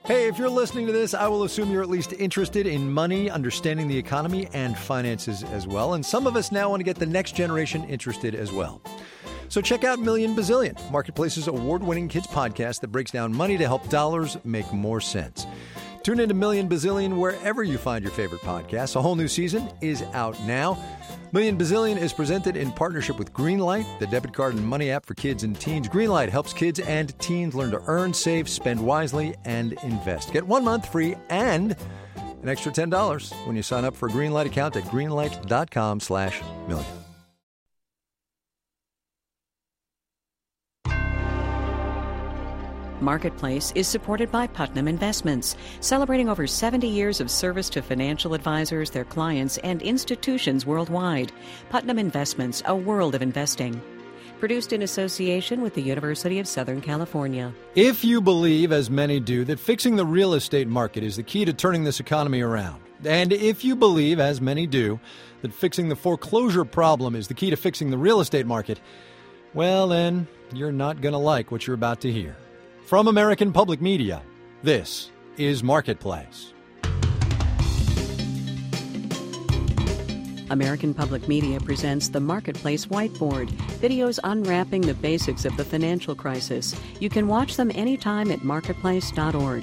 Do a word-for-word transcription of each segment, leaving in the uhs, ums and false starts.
Hey, if you're listening to this, I will assume you're at least interested in money, understanding the economy, and finances as well. And some of us now want to get the next generation interested as well. So check out Million Bazillion, Marketplace's award-winning kids podcast that breaks down money to help dollars make more sense. Tune into Million Bazillion wherever you find your favorite podcasts. A whole new season is out now. Million Bazillion is presented in partnership with Greenlight, the debit card and money app for kids and teens. Greenlight helps kids and teens learn to earn, save, spend wisely, and invest. Get one month free and an extra ten dollars when you sign up for a Greenlight account at greenlight.com slash million. Marketplace is supported by Putnam Investments, celebrating over seventy years of service to financial advisors, their clients, and institutions worldwide. Putnam Investments, a world of investing. Produced in association with the University of Southern California. If you believe, as many do, that fixing the real estate market is the key to turning this economy around, and if you believe, as many do, that fixing the foreclosure problem is the key to fixing the real estate market, well then, you're not going to like what you're about to hear. From American Public Media, this is Marketplace. American Public Media presents the Marketplace Whiteboard, videos unwrapping the basics of the financial crisis. You can watch them anytime at marketplace dot org.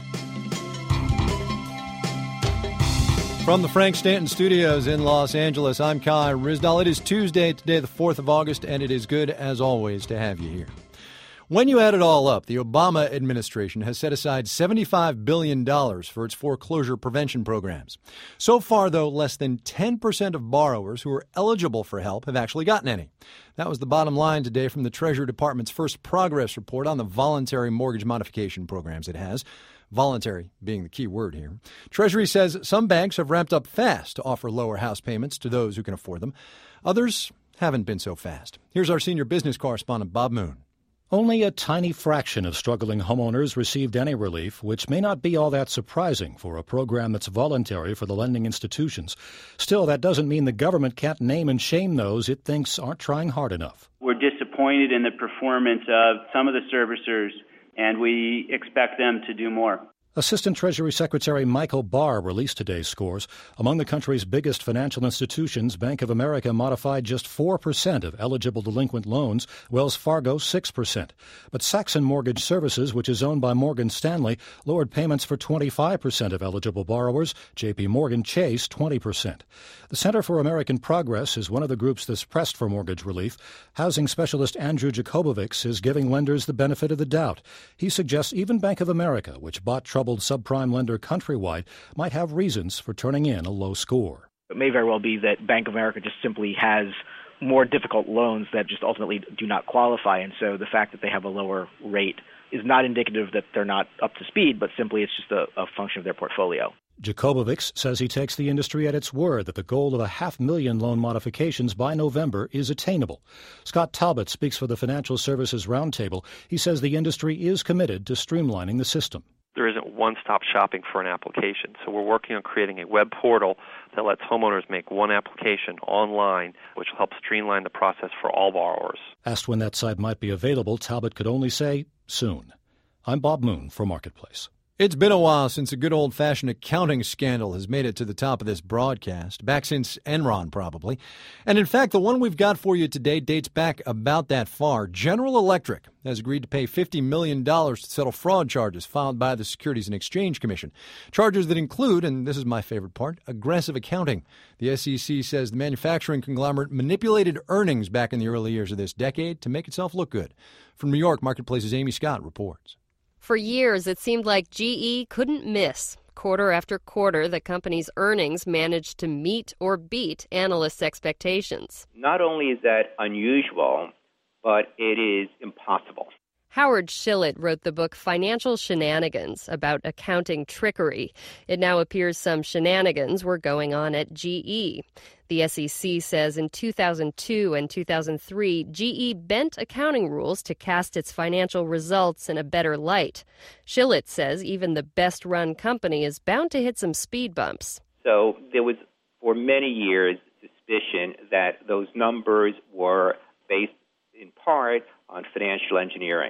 From the Frank Stanton Studios in Los Angeles, I'm Kai Ryssdal. It is Tuesday, today the fourth of August, and it is good, as always, to have you here. When you add it all up, the Obama administration has set aside seventy-five billion dollars for its foreclosure prevention programs. So far, though, less than ten percent of borrowers who are eligible for help have actually gotten any. That was the bottom line today from the Treasury Department's first progress report on the voluntary mortgage modification programs it has. Voluntary being the key word here. Treasury says some banks have ramped up fast to offer lower house payments to those who can afford them. Others haven't been so fast. Here's our senior business correspondent, Bob Moon. Only a tiny fraction of struggling homeowners received any relief, which may not be all that surprising for a program that's voluntary for the lending institutions. Still, that doesn't mean the government can't name and shame those it thinks aren't trying hard enough. We're disappointed in the performance of some of the servicers, and we expect them to do more. Assistant Treasury Secretary Michael Barr released today's scores. Among the country's biggest financial institutions, Bank of America modified just four percent of eligible delinquent loans, Wells Fargo six percent. But Saxon Mortgage Services, which is owned by Morgan Stanley, lowered payments for twenty-five percent of eligible borrowers, J P. Morgan Chase twenty percent. The Center for American Progress is one of the groups that's pressed for mortgage relief. Housing specialist Andrew Jakobovics is giving lenders the benefit of the doubt. He suggests even Bank of America, which bought trouble subprime lender Countrywide, might have reasons for turning in a low score. It may very well be that Bank of America just simply has more difficult loans that just ultimately do not qualify, and so the fact that they have a lower rate is not indicative that they're not up to speed, but simply it's just a, a function of their portfolio. Jakobovics says he takes the industry at its word that the goal of a half million loan modifications by November is attainable. Scott Talbot speaks for the Financial Services Roundtable. He says the industry is committed to streamlining the system. There isn't one-stop shopping for an application. So we're working on creating a web portal that lets homeowners make one application online, which will help streamline the process for all borrowers. Asked when that site might be available, Talbot could only say, soon. I'm Bob Moon for Marketplace. It's been a while since a good old-fashioned accounting scandal has made it to the top of this broadcast, back since Enron probably. And in fact, the one we've got for you today dates back about that far. General Electric has agreed to pay fifty million dollars to settle fraud charges filed by the Securities and Exchange Commission. Charges that include, and this is my favorite part, aggressive accounting. The S E C says the manufacturing conglomerate manipulated earnings back in the early years of this decade to make itself look good. From New York, Marketplace's Amy Scott reports. For years, it seemed like G E couldn't miss. Quarter after quarter, the company's earnings managed to meet or beat analysts' expectations. Not only is that unusual, but it is impossible. Howard Shillett wrote the book Financial Shenanigans about accounting trickery. It now appears some shenanigans were going on at G E. The S E C says in two thousand two and two thousand three, G E bent accounting rules to cast its financial results in a better light. Shillett says even the best-run company is bound to hit some speed bumps. So there was, for many years, suspicion that those numbers were based in part on financial engineering.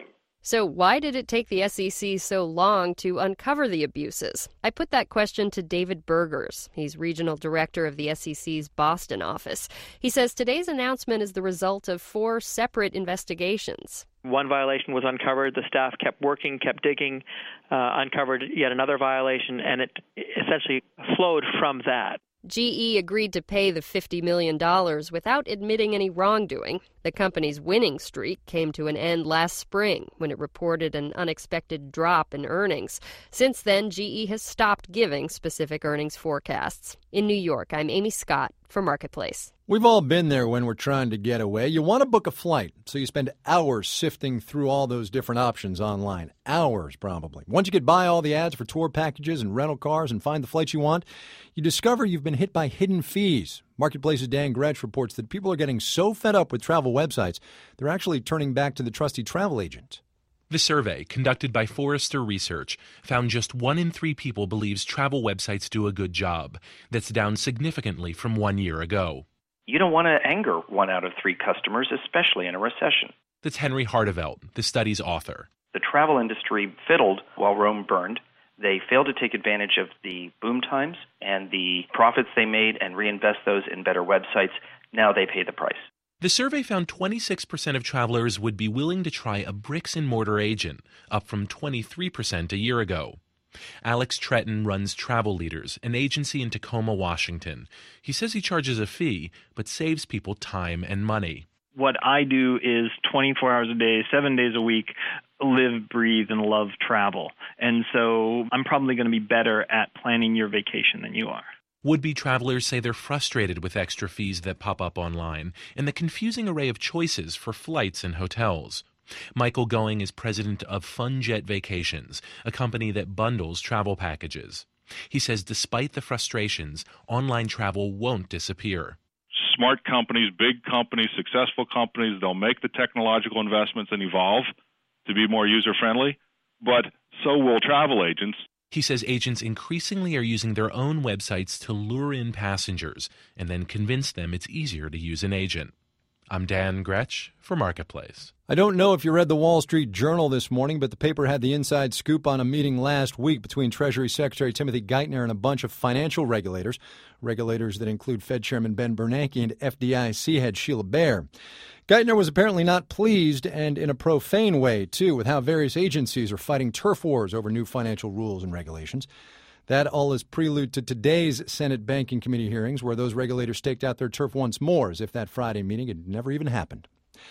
So why did it take the S E C so long to uncover the abuses? I put that question to David Burgers. He's regional director of the S E C's Boston office. He says today's announcement is the result of four separate investigations. One violation was uncovered. The staff kept working, kept digging, uh, uncovered yet another violation, and it essentially flowed from that. G E agreed to pay the fifty million dollars without admitting any wrongdoing. The company's winning streak came to an end last spring when it reported an unexpected drop in earnings. Since then, G E has stopped giving specific earnings forecasts. In New York, I'm Amy Scott for Marketplace. We've all been there when we're trying to get away. You want to book a flight, so you spend hours sifting through all those different options online. Hours, probably. Once you get by all the ads for tour packages and rental cars and find the flights you want, you discover you've been hit by hidden fees. Marketplace's Dan Gretsch reports that people are getting so fed up with travel websites, they're actually turning back to the trusty travel agent. The survey, conducted by Forrester Research, found just one in three people believes travel websites do a good job. That's down significantly from one year ago. You don't want to anger one out of three customers, especially in a recession. That's Henry Hardevelt, the study's author. The travel industry fiddled while Rome burned. They failed to take advantage of the boom times and the profits they made and reinvest those in better websites. Now they pay the price. The survey found twenty-six percent of travelers would be willing to try a bricks-and-mortar agent, up from twenty-three percent a year ago. Alex Tretton runs Travel Leaders, an agency in Tacoma, Washington. He says he charges a fee, but saves people time and money. What I do is twenty-four hours a day, seven days a week, live, breathe, and love travel. And so I'm probably going to be better at planning your vacation than you are. Would-be travelers say they're frustrated with extra fees that pop up online and the confusing array of choices for flights and hotels. Michael Going is president of FunJet Vacations, a company that bundles travel packages. He says despite the frustrations, online travel won't disappear. Smart companies, big companies, successful companies, they'll make the technological investments and evolve to be more user-friendly, but so will travel agents. He says agents increasingly are using their own websites to lure in passengers and then convince them it's easier to use an agent. I'm Dan Gretsch for Marketplace. I don't know if you read the Wall Street Journal this morning, but the paper had the inside scoop on a meeting last week between Treasury Secretary Timothy Geithner and a bunch of financial regulators, regulators that include Fed Chairman Ben Bernanke and F D I C head Sheila Bair. Geithner was apparently not pleased, and in a profane way, too, with how various agencies are fighting turf wars over new financial rules and regulations. That all is prelude to today's Senate Banking Committee hearings, where those regulators staked out their turf once more, as if that Friday meeting had never even happened.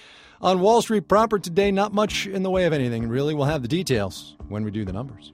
On Wall Street proper today, not much in the way of anything, really. We'll have the details when we do the numbers.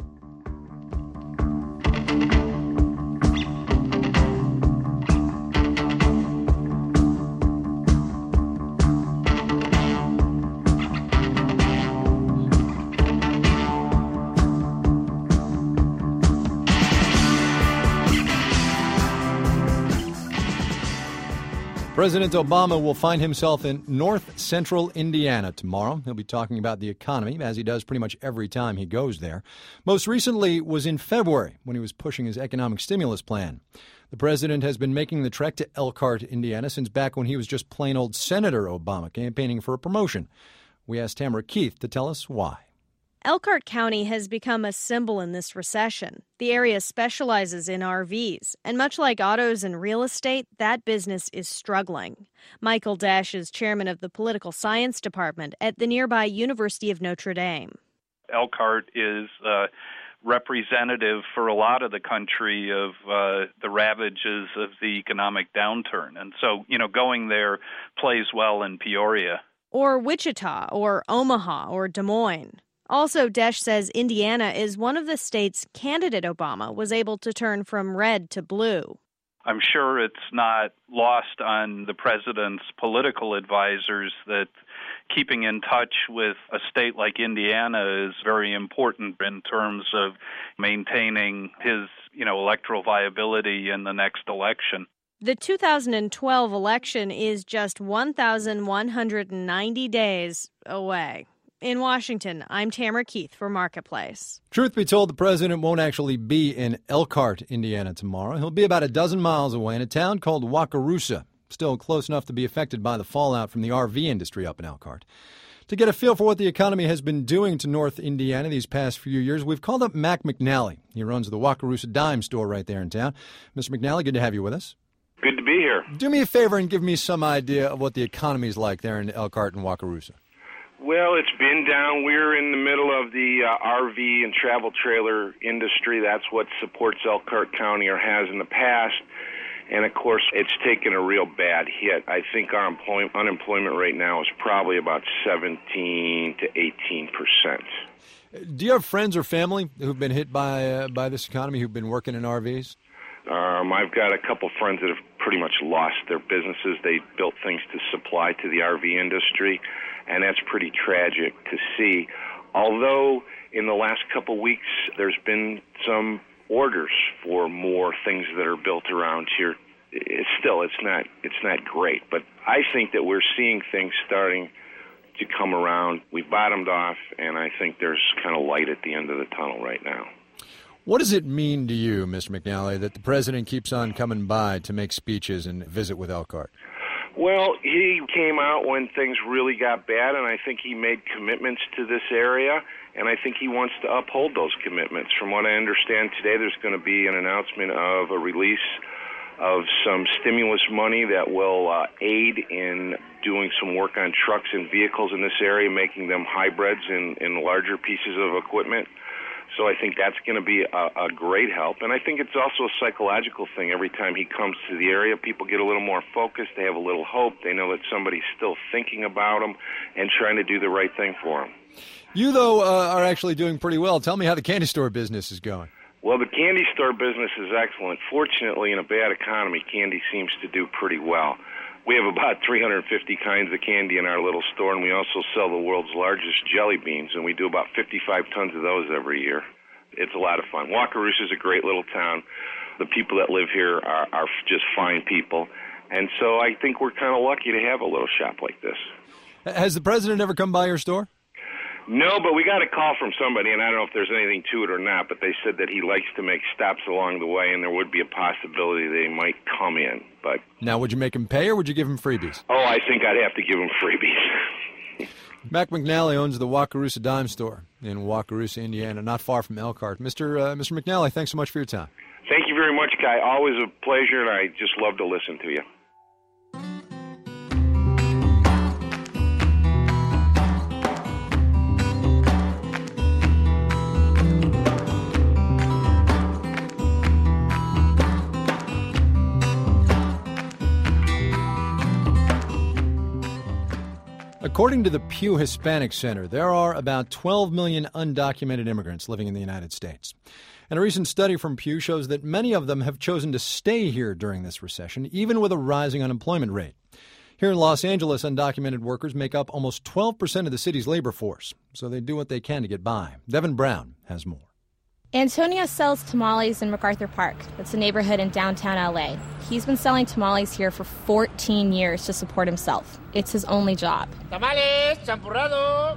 President Obama will find himself in north central Indiana tomorrow. He'll be talking about the economy, as he does pretty much every time he goes there. Most recently was in February when he was pushing his economic stimulus plan. The president has been making the trek to Elkhart, Indiana, since back when he was just plain old Senator Obama campaigning for a promotion. We asked Tamara Keith to tell us why. Elkhart County has become a symbol in this recession. The area specializes in R Vs, and much like autos and real estate, that business is struggling. Michael Dash is chairman of the political science department at the nearby University of Notre Dame. Elkhart is uh, representative for a lot of the country of uh, the ravages of the economic downturn. And so, you know, going there plays well in Peoria. Or Wichita, or Omaha, or Des Moines. Also, Dash says Indiana is one of the states candidate Obama was able to turn from red to blue. I'm sure it's not lost on the president's political advisors that keeping in touch with a state like Indiana is very important in terms of maintaining his, you know, electoral viability in the next election. The two thousand twelve election is just one thousand one hundred ninety days away. In Washington, I'm Tamara Keith for Marketplace. Truth be told, the president won't actually be in Elkhart, Indiana tomorrow. He'll be about a dozen miles away in a town called Wakarusa, still close enough to be affected by the fallout from the R V industry up in Elkhart. To get a feel for what the economy has been doing to North Indiana these past few years, we've called up Mac McNally. He runs the Wakarusa Dime store right there in town. Mister McNally, good to have you with us. Good to be here. Do me a favor and give me some idea of what the economy is like there in Elkhart and Wakarusa. Well, it's been down. We're in the middle of the uh, R V and travel trailer industry. That's what supports Elkhart County or has in the past. And, of course, it's taken a real bad hit. I think our employ- unemployment rate now is probably about seventeen to eighteen percent. Do you have friends or family who've been hit by uh, by this economy, who've been working in R Vs? Um, I've got a couple friends that have pretty much lost their businesses. They built things to supply to the R V industry, and that's pretty tragic to see. Although in the last couple weeks there's been some orders for more things that are built around here. It's still, it's not, it's not great, but I think that we're seeing things starting to come around. We bottomed off, and I think there's kind of light at the end of the tunnel right now. What does it mean to you, Mister McNally, that the president keeps on coming by to make speeches and visit with Elkhart? Well, he came out when things really got bad, and I think he made commitments to this area, and I think he wants to uphold those commitments. From what I understand today, there's going to be an announcement of a release of some stimulus money that will uh, aid in doing some work on trucks and vehicles in this area, making them hybrids in, in larger pieces of equipment. So I think that's going to be a, a great help. And I think it's also a psychological thing. Every time he comes to the area, people get a little more focused. They have a little hope. They know that somebody's still thinking about them and trying to do the right thing for them. You, though, uh, are actually doing pretty well. Tell me how the candy store business is going. Well, the candy store business is excellent. Fortunately, in a bad economy, candy seems to do pretty well. We have about three hundred fifty kinds of candy in our little store, and we also sell the world's largest jelly beans, and we do about fifty-five tons of those every year. It's a lot of fun. Wakarusa is a great little town. The people that live here are, are just fine people, and so I think we're kind of lucky to have a little shop like this. Has the president ever come by your store? No, but we got a call from somebody, and I don't know if there's anything to it or not, but they said that he likes to make stops along the way, and there would be a possibility they might come in. But now, would you make him pay, or would you give him freebies? Oh, I think I'd have to give him freebies. Mac McNally owns the Wakarusa Dime Store in Wakarusa, Indiana, not far from Elkhart. Mister Uh, Mister McNally, thanks so much for your time. Thank you very much, Kai. Always a pleasure, and I just love to listen to you. According to the Pew Hispanic Center, there are about twelve million undocumented immigrants living in the United States. And a recent study from Pew shows that many of them have chosen to stay here during this recession, even with a rising unemployment rate. Here in Los Angeles, undocumented workers make up almost twelve percent of the city's labor force, so they do what they can to get by. Devin Brown has more. Antonio sells tamales in MacArthur Park. That's a neighborhood in downtown L A. He's been selling tamales here for fourteen years to support himself. It's his only job. Tamales, champurrado.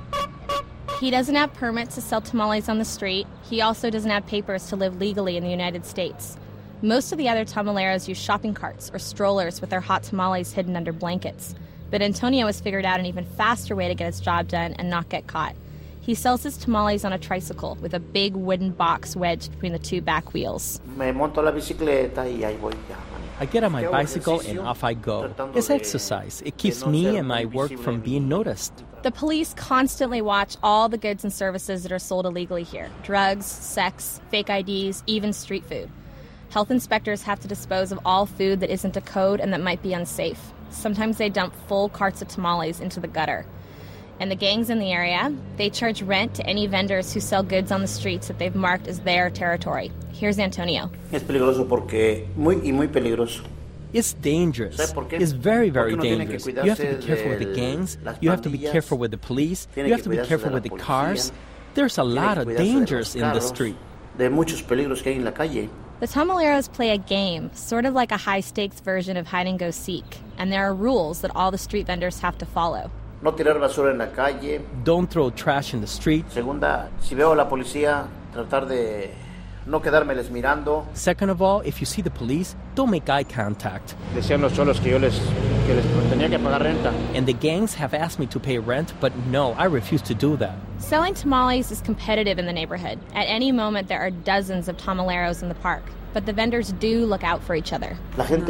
He doesn't have permits to sell tamales on the street. He also doesn't have papers to live legally in the United States. Most of the other tamaleros use shopping carts or strollers with their hot tamales hidden under blankets. But Antonio has figured out an even faster way to get his job done and not get caught. He sells his tamales on a tricycle with a big wooden box wedged between the two back wheels. Me monto la bicicleta y ahí voy ya. I get on my bicycle and off I go. It's exercise. It keeps me and my work from being noticed. The police constantly watch all the goods and services that are sold illegally here. Drugs, sex, fake I Ds, even street food. Health inspectors have to dispose of all food that isn't a code and that might be unsafe. Sometimes they dump full carts of tamales into the gutter. And the gangs in the area, they charge rent to any vendors who sell goods on the streets that they've marked as their territory. Here's Antonio. Es peligroso porque muy y muy peligroso. It's dangerous. It's very, very dangerous. You have to be careful with the gangs. You have to be careful with the police. You have to be careful with the cars. There's a lot of dangers in the street. De muchos peligros que hay en la calle. The tamaleros play a game, sort of like a high-stakes version of hide-and-go-seek. And there are rules that all the street vendors have to follow. No tirar basura en la calle. Don't throw trash in the street. Segunda, si veo a la policía, tratar de no quedármeles mirando. Second of all, if you see the police, don't make eye contact. Decían los cholos que yo les And the gangs have asked me to pay rent, but no, I refuse to do that. Selling tamales is competitive in the neighborhood. At any moment, there are dozens of tamaleros in the park. But the vendors do look out for each other.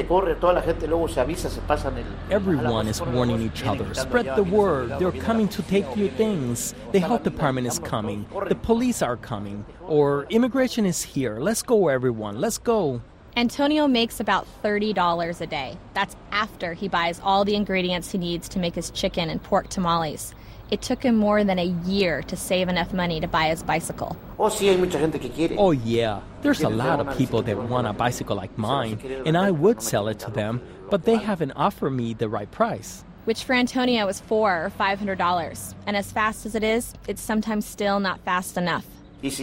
Everyone is warning each other. Spread the word. They're coming to take your things. The health department is coming. The police are coming. Or immigration is here. Let's go, everyone. Let's go. Antonio makes about thirty dollars a day. That's after he buys all the ingredients he needs to make his chicken and pork tamales. It took him more than a year to save enough money to buy his bicycle. Oh, yeah. There's a lot of people that want a bicycle like mine, and I would sell it to them, but they haven't offered me the right price. Which for Antonio is four hundred dollars or five hundred dollars. And as fast as it is, it's sometimes still not fast enough. If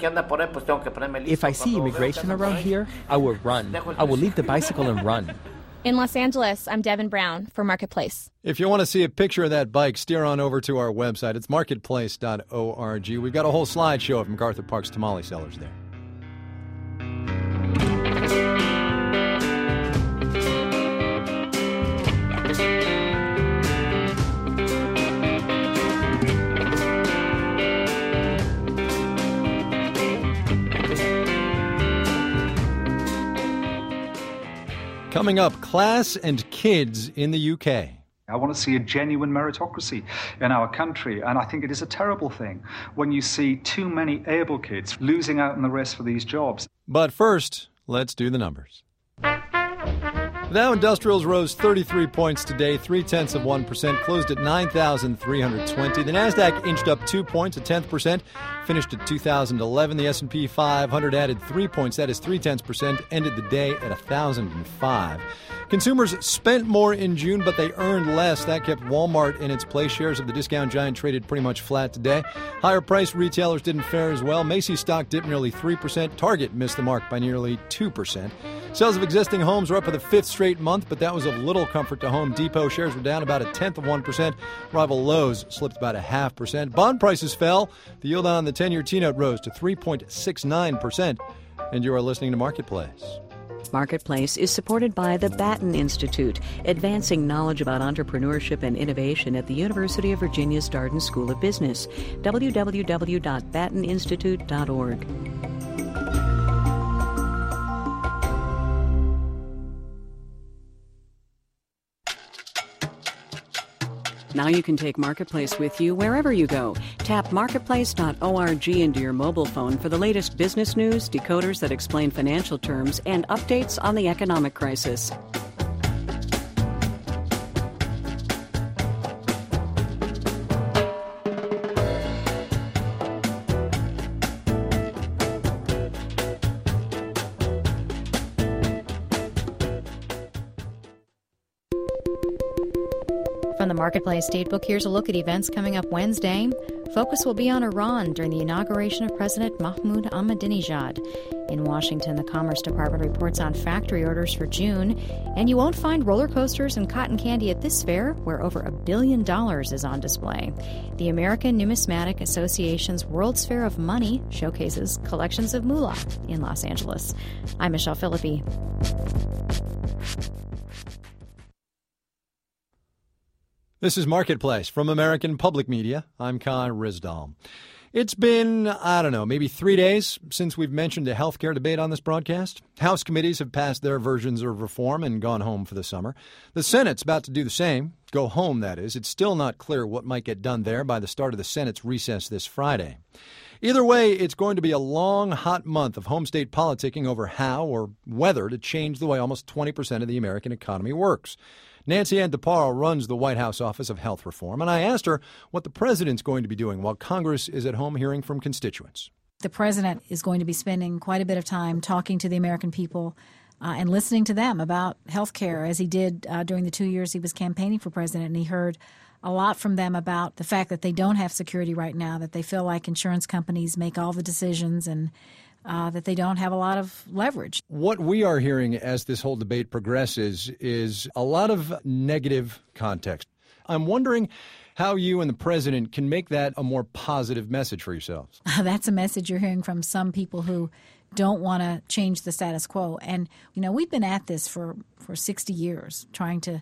I see immigration around here, I will run. I will leave the bicycle and run. In Los Angeles, I'm Devin Brown for Marketplace. If you want to see a picture of that bike, steer on over to our website. It's marketplace dot org. We've got a whole slideshow of MacArthur Park's tamale sellers there. Coming up, class and kids in the U K. I want to see a genuine meritocracy in our country, and I think it is a terrible thing when you see too many able kids losing out on the race for these jobs. But first, let's do the numbers. The Dow Industrials rose thirty-three points today, three-tenths of one percent, closed at nine thousand three hundred twenty. The Nasdaq inched up two points, a tenth percent, finished at two thousand eleven. The S and P five hundred added three points, that is three-tenths percent, ended the day at one thousand five. Consumers spent more in June, but they earned less. That kept Walmart in its place. Shares of the discount giant traded pretty much flat today. Higher-priced retailers didn't fare as well. Macy's stock dipped nearly three percent. Target missed the mark by nearly two percent. Sales of existing homes were up for the fifth straight month, but that was of little comfort to Home Depot. Shares were down about a tenth of one percent. Rival Lowe's slipped about a half percent. Bond prices fell. The yield on the ten-year T-note rose to three point six nine percent. And you are listening to Marketplace. Marketplace is supported by the Batten Institute, advancing knowledge about entrepreneurship and innovation at the University of Virginia's Darden School of Business. w w w dot batten institute dot org. Now you can take Marketplace with you wherever you go. Tap marketplace dot org into your mobile phone for the latest business news, decoders that explain financial terms, and updates on the economic crisis. From the Marketplace Datebook, here's a look at events coming up Wednesday. Focus will be on Iran during the inauguration of President Mahmoud Ahmadinejad. In Washington, the Commerce Department reports on factory orders for June. And you won't find roller coasters and cotton candy at this fair, where over a billion dollars is on display. The American Numismatic Association's World's Fair of Money showcases collections of moolah in Los Angeles. I'm Michelle Philippi. This is Marketplace from American Public Media. I'm Kai Ryssdal. It's been, I don't know, maybe three days since we've mentioned a health care debate on this broadcast. House committees have passed their versions of reform and gone home for the summer. The Senate's about to do the same. Go home, that is. It's still not clear what might get done there by the start of the Senate's recess this Friday. Either way, it's going to be a long, hot month of home state politicking over how or whether to change the way almost twenty percent of the American economy works. Nancy Ann DeParo runs the White House Office of Health Reform, and I asked her what the president's going to be doing while Congress is at home hearing from constituents. The president is going to be spending quite a bit of time talking to the American people uh, and listening to them about health care, as he did uh, during the two years he was campaigning for president. And he heard a lot from them about the fact that they don't have security right now, that they feel like insurance companies make all the decisions, and Uh, that they don't have a lot of leverage. What we are hearing as this whole debate progresses is a lot of negative context. I'm wondering how you and the president can make that a more positive message for yourselves. That's a message you're hearing from some people who don't want to change the status quo. And, you know, we've been at this for, for sixty years, trying to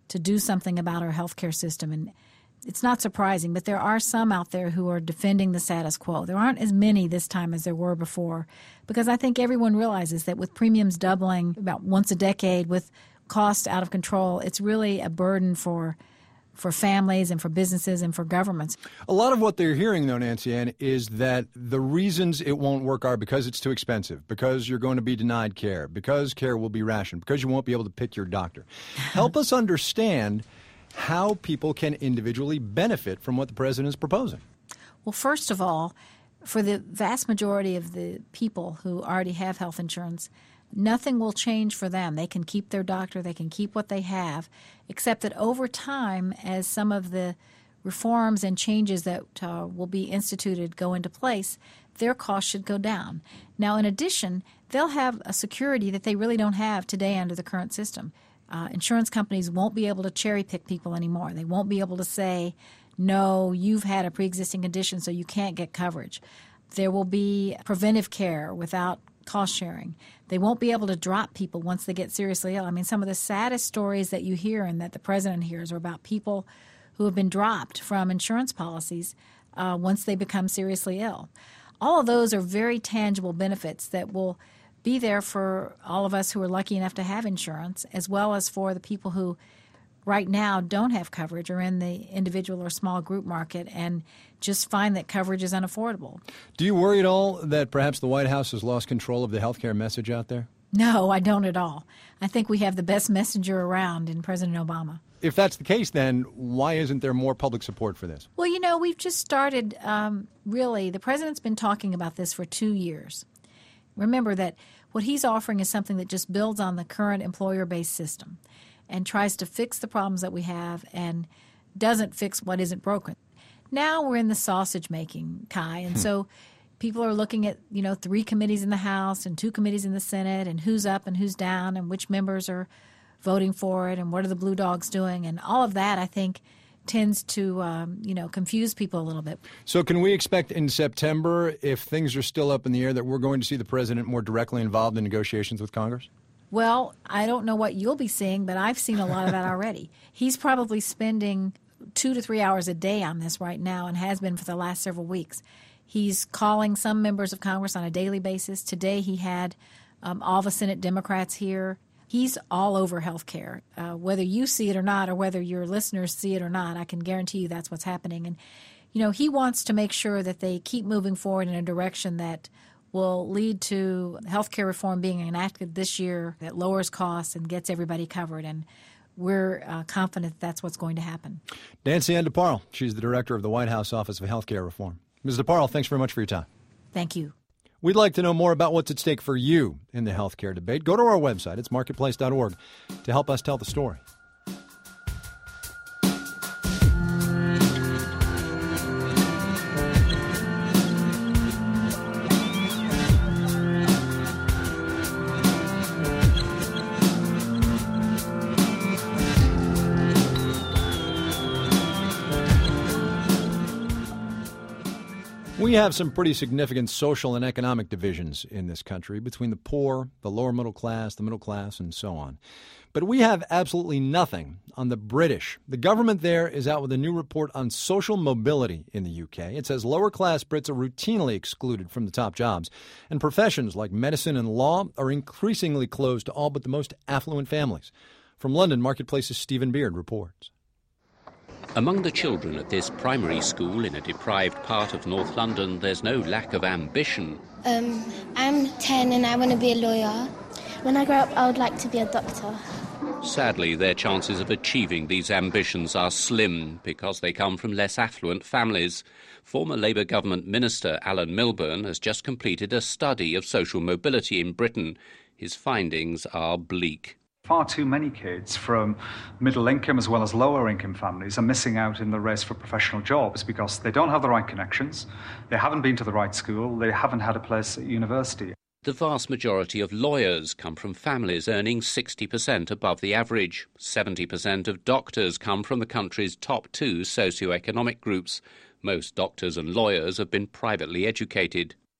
to do something about our healthcare system. And it's not surprising, but there are some out there who are defending the status quo. There aren't as many this time as there were before, because I think everyone realizes that with premiums doubling about once a decade, with costs out of control, it's really a burden for for families and for businesses and for governments. A lot of what they're hearing, though, Nancy Ann, is that the reasons it won't work are because it's too expensive, because you're going to be denied care, because care will be rationed, because you won't be able to pick your doctor. Help us understand how people can individually benefit from what the president is proposing. Well, first of all, for the vast majority of the people who already have health insurance, nothing will change for them. They can keep their doctor, they can keep what they have, except that over time, as some of the reforms and changes that uh, will be instituted go into place, their costs should go down. Now, in addition, they'll have a security that they really don't have today under the current system. Uh, insurance companies won't be able to cherry-pick people anymore. They won't be able to say, no, you've had a pre-existing condition, so you can't get coverage. There will be preventive care without cost sharing. They won't be able to drop people once they get seriously ill. I mean, some of the saddest stories that you hear and that the president hears are about people who have been dropped from insurance policies uh, once they become seriously ill. All of those are very tangible benefits that will be there for all of us who are lucky enough to have insurance, as well as for the people who right now don't have coverage or in the individual or small group market and just find that coverage is unaffordable. Do you worry at all that perhaps the White House has lost control of the health care message out there? No, I don't at all. I think we have the best messenger around in President Obama. If that's the case, then why isn't there more public support for this? Well, you know, we've just started, um, really, the president's been talking about this for two years. Remember that what he's offering is something that just builds on the current employer-based system and tries to fix the problems that we have and doesn't fix what isn't broken. Now we're in the sausage making, Kai, and so people are looking at, you know, three committees in the House and two committees in the Senate and who's up and who's down and which members are voting for it and what are the blue dogs doing, and all of that, I think, tends to, um, you know, confuse people a little bit. So can we expect in September, if things are still up in the air, that we're going to see the president more directly involved in negotiations with Congress? Well, I don't know what you'll be seeing, but I've seen a lot of that already. He's probably spending two to three hours a day on this right now and has been for the last several weeks. He's calling some members of Congress on a daily basis. Today he had um, all the Senate Democrats here. He's all over health care. Uh, whether you see it or not, or whether your listeners see it or not, I can guarantee you that's what's happening. And, you know, he wants to make sure that they keep moving forward in a direction that will lead to health care reform being enacted this year that lowers costs and gets everybody covered. And we're uh, confident that's what's going to happen. Nancy Ann DeParle, she's the director of the White House Office of Health Care Reform. Miz DeParle, thanks very much for your time. Thank you. We'd like to know more about what's at stake for you in the healthcare debate. Go to our website. It's marketplace dot org to help us tell the story. We have some pretty significant social and economic divisions in this country between the poor, the lower middle class, the middle class, and so on. But we have absolutely nothing on the British. The government there is out with a new report on social mobility in the U K. It says lower-class Brits are routinely excluded from the top jobs, and professions like medicine and law are increasingly closed to all but the most affluent families. From London, Marketplace's Stephen Beard reports. Among the children at this primary school in a deprived part of North London, there's no lack of ambition. Um, I'm ten and I want to be a lawyer. When I grow up, I would like to be a doctor. Sadly, their chances of achieving these ambitions are slim because they come from less affluent families. Former Labour government minister Alan Milburn has just completed a study of social mobility in Britain. His findings are bleak. Far too many kids from middle income as well as lower income families are missing out in the race for professional jobs because they don't have the right connections, they haven't been to the right school, they haven't had a place at university. The vast majority of lawyers come from families earning sixty percent above the average. seventy percent of doctors come from the country's top two socioeconomic groups. Most doctors and lawyers have been privately educated.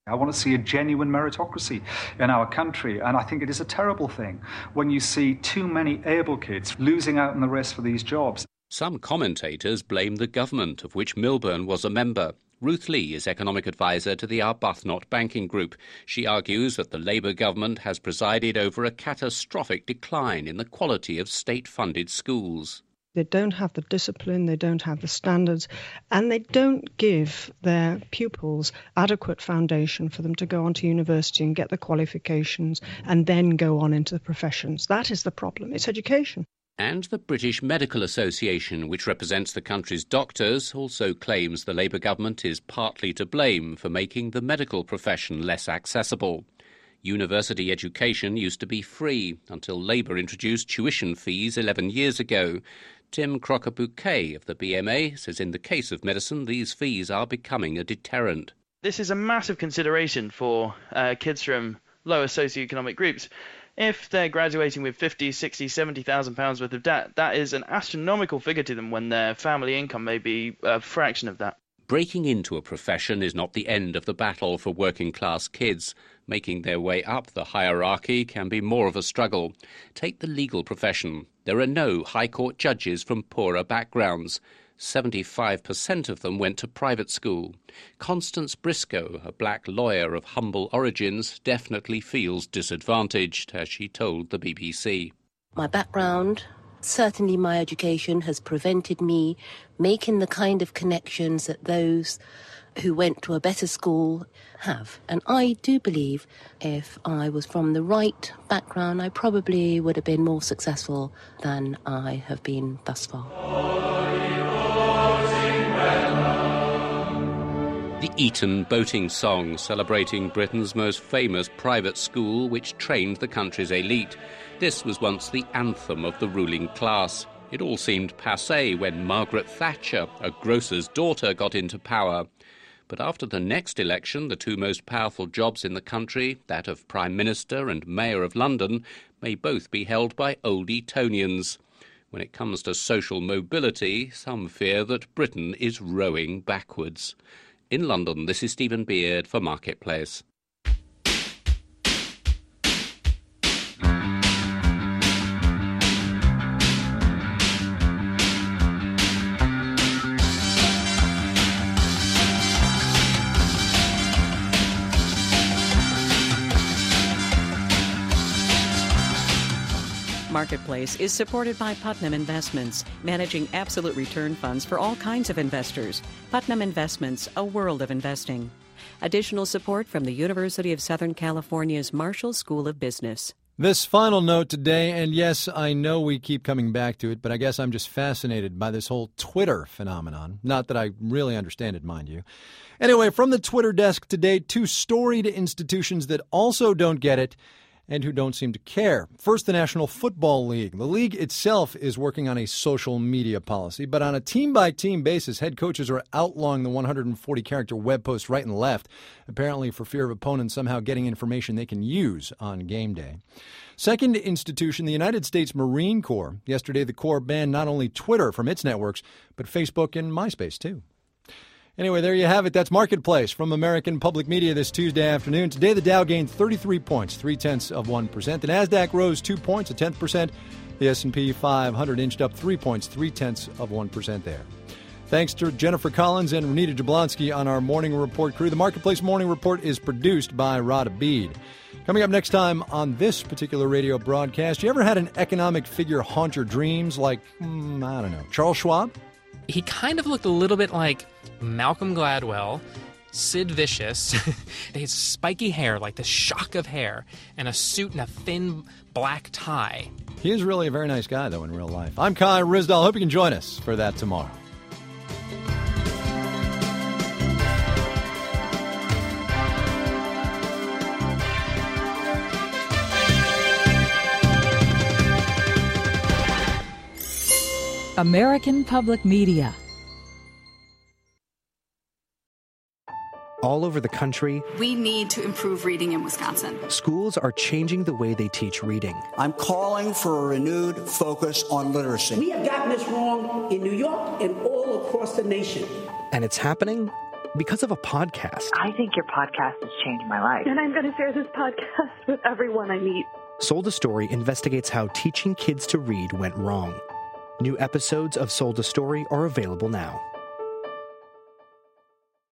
I want to see a genuine meritocracy in our country, and I think it is a terrible thing when you see too many able kids losing out in the race for these jobs. Some commentators blame the government, of which Milburn was a member. Ruth Lee is economic advisor to the Arbuthnot Banking Group. She argues that the Labour government has presided over a catastrophic decline in the quality of state-funded schools. They don't have the discipline, they don't have the standards, and they don't give their pupils adequate foundation for them to go on to university and get the qualifications and then go on into the professions. That is the problem. It's education. And the British Medical Association, which represents the country's doctors, also claims the Labour government is partly to blame for making the medical profession less accessible. University education used to be free until Labour introduced tuition fees eleven years ago. Tim Crocker-Bouquet of the B M A says in the case of medicine, these fees are becoming a deterrent. This is a massive consideration for uh, kids from lower socioeconomic groups. If they're graduating with fifty, sixty, seventy thousand pounds worth of debt, that is an astronomical figure to them when their family income may be a fraction of that. Breaking into a profession is not the end of the battle for working-class kids. Making their way up the hierarchy can be more of a struggle. Take the legal profession. There are no High Court judges from poorer backgrounds. seventy-five percent of them went to private school. Constance Briscoe, a black lawyer of humble origins, definitely feels disadvantaged, as she told the B B C. My background, certainly my education, has prevented me making the kind of connections that those who went to a better school have. And I do believe if I was from the right background, I probably would have been more successful than I have been thus far. The Eton Boating Song, celebrating Britain's most famous private school which trained the country's elite. This was once the anthem of the ruling class. It all seemed passé when Margaret Thatcher, a grocer's daughter, got into power. But after the next election, the two most powerful jobs in the country, that of Prime Minister and Mayor of London, may both be held by old Etonians. When it comes to social mobility, some fear that Britain is rowing backwards. In London, this is Stephen Beard for Marketplace. Marketplace is supported by Putnam Investments, managing absolute return funds for all kinds of investors. Putnam Investments, a world of investing. Additional support from the University of Southern California's Marshall School of Business. This final note today, and yes, I know we keep coming back to it, but I guess I'm just fascinated by this whole Twitter phenomenon. Not that I really understand it, mind you. Anyway, from the Twitter desk today, two storied institutions that also don't get it and who don't seem to care. First, the National Football League. The league itself is working on a social media policy, but on a team-by-team basis, head coaches are outlawing the one hundred forty character web posts right and left, apparently for fear of opponents somehow getting information they can use on game day. Second institution, the United States Marine Corps. Yesterday, the Corps banned not only Twitter from its networks, but Facebook and MySpace, too. Anyway, there you have it. That's Marketplace from American Public Media this Tuesday afternoon. Today, the Dow gained thirty-three points, three-tenths of one percent. The Nasdaq rose two points, a tenth percent. The S and P five hundred inched up three points, three-tenths of one percent there. Thanks to Jennifer Collins and Renita Jablonski on our Morning Report crew. The Marketplace Morning Report is produced by Rod Abid. Coming up next time on this particular radio broadcast, you ever had an economic figure haunt your dreams like, mm, I don't know, Charles Schwab? He kind of looked a little bit like Malcolm Gladwell, Sid Vicious. His spiky hair, like the shock of hair, and a suit and a thin black tie. He is really a very nice guy, though, in real life. I'm Kai Ryssdal. Hope you can join us for that tomorrow. American Public Media. All over the country, we need to improve reading in Wisconsin. Schools are changing the way they teach reading. I'm calling for a renewed focus on literacy. We have gotten this wrong in New York and all across the nation. And it's happening because of a podcast. I think your podcast has changed my life. And I'm going to share this podcast with everyone I meet. Sold a Story investigates how teaching kids to read went wrong. New episodes of Sold a Story are available now.